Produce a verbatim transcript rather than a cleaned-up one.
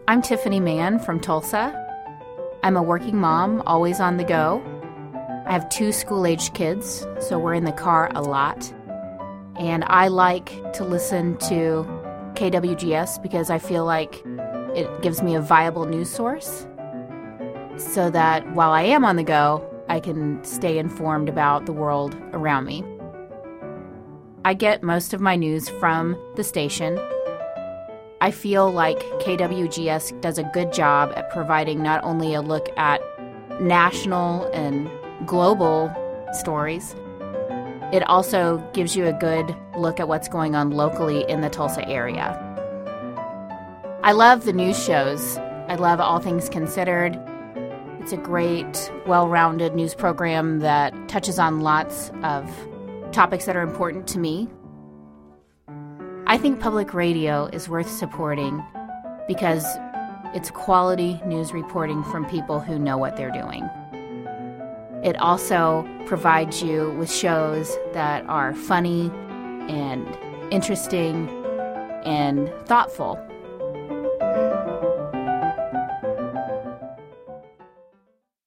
I'm Tiffany Mann from Tulsa. I'm a working mom, always on the go. I have two school-aged kids, so we're in the car a lot. And I like to listen to K W G S because I feel like it gives me a viable news source so that while I am on the go, I can stay informed about the world around me. I get most of my news from the station. I feel like K W G S does a good job at providing not only a look at national and global stories, it also gives you a good look at what's going on locally in the Tulsa area. I love the news shows. I love All Things Considered. It's a great, well-rounded news program that touches on lots of topics that are important to me. I think public radio is worth supporting because it's quality news reporting from people who know what they're doing. It also provides you with shows that are funny and interesting and thoughtful.